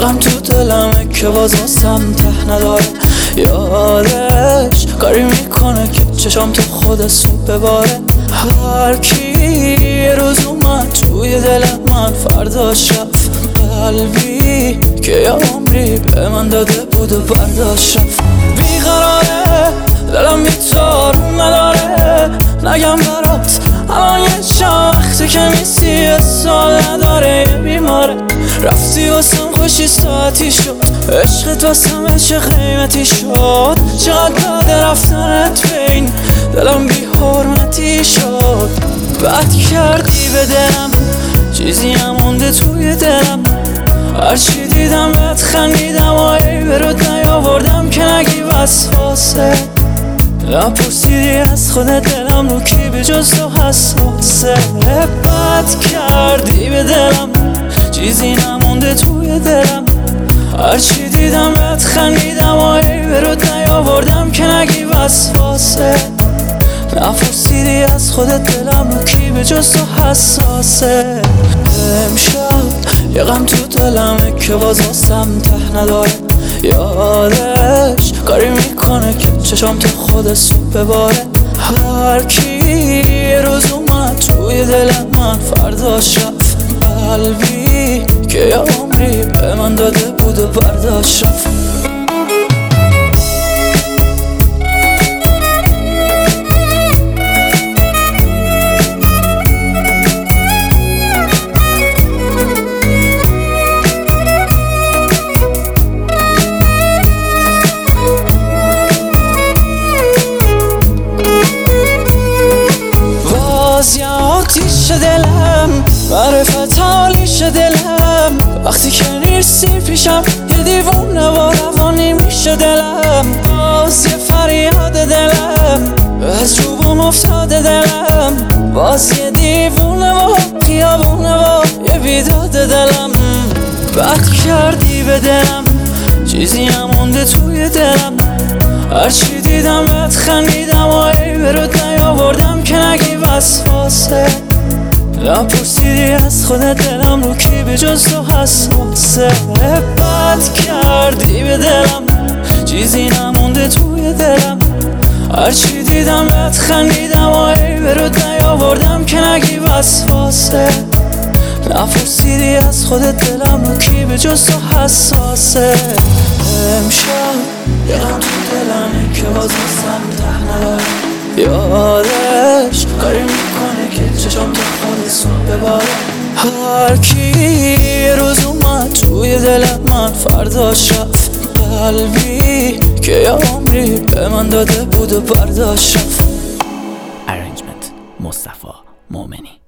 غم تو دلمه که باز واسم ته نداره. یادش کاری میکنه که چشام تو خود سوپ بباره. هر کی یه روز اومد توی دل من، فرداش رفت. قلبی که یه عمری به من داده بود و برداشت رفت. بیقراره دلم بی‌تارون نداره، نگم برات الان یه چند وقته که نیستی، سال نداره یه بیماره. رفتی واسم خوشی ساعتی شد، عشقت واسم عشق قیمتی شد. چقدر بعد رفتنت بین دلم بی حرمتی شد. بد کردی به دلم، چیزی نمونده توی دلم. هرچی دیدم بهت خندیدم و عیبه رود نیاوردم که نگی وسواسه. نپرسیدی از خودت دلم رو کی به جز تو حساسه. بد کردی به دلم، چیزی نمونده توی دلم. هرچی دیدم بهت خندیدم و عیبه رود نیاوردم که نگی وسواسه. نپرسیدی از خودت دلم رو کی به جز تو حساسه. امشب یه غم تو دلمه که باز واسم ته نداره. یادش کاری میکنه که چشام تو خود سوپ بباره. هر کی یه روز اومد توی دل من، فرداش رفت. قلبی که یه عمری به من داده بود و برداشت رفت. آتیش دلم، معرفت حالیش دلم. وقتی که نیستی پیشم یه دیوونه و روانی میشه دلم. باز یه فریاد دلم، از روبون افتاده دلم. باز یه دیوونه و خیابونه و یه بیداد دلم. بد کردی به دلم، چیزی نمونده توی دلم. هرچی دیدم بهت خندیدم و عیبه رود نیاوردم که نگی وسواسه. نپرسیدی از خودت دلم رو کی به جز تو حساسه. بد کردی به دلم، چیزی نمونده توی دلم. هرچی دیدم بهت خندیدم و عیبه رود نیاوردم که نگی وسواسه. نپرسیدی از خودت دلم رو کی به جز تو حساسه. امشب یه غم تو دلمه که باز واسم ته نداره. یادش کاری میکنه که چشام تو خود سوپ بباره. هر کی یه روز اومد توی دل من، فرداش رفت. قلبی که یه عمری به من داده بود و برداشت رفت. Arrangement مصطفی مومنی.